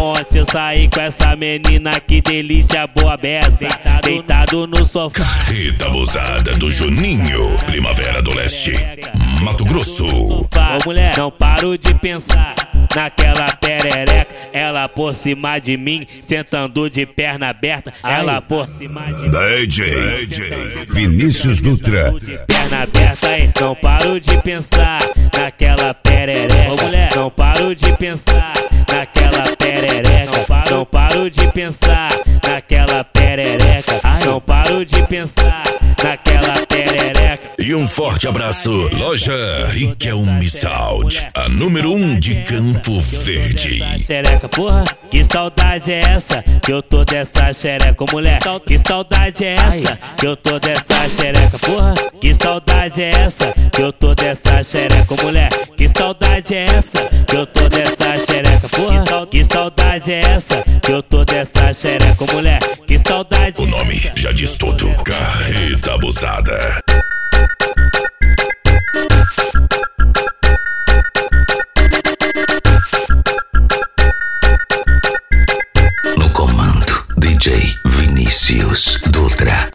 ontem eu saí com essa menina, que delícia boa beça. Deitado no sofá. Carreta abusada do Juninho, Primavera do Leste, Mato Grosso. Ô mulher, não paro de pensar naquela perereca. Ela por cima de mim, sentando de perna aberta. Ela por cima de mim, DJ Vinícius Dutra. perna aberta, aí. Não paro de pensar naquela perereca. Ô mulher, não paro de pensar naquela perereca. Não paro de pensar naquela perereca. Não paro de pensar naquela perereca. E um forte abraço, Loja Riquelme Sound, a número 1 de Campo Verde. Xereca, porra, que saudade é essa que eu tô dessa xereca, ô mulher? Que saudade é essa que eu tô dessa xereca, porra? Que saudade é essa que eu tô dessa xereca, ô mulher? Que saudade é essa que eu tô dessa xereca, porra? Que saudade é essa que eu tô dessa xereca, ô mulher? Que saudade. O nome já diz tudo. Carreta abusada. No comando, DJ Vinícius Dutra.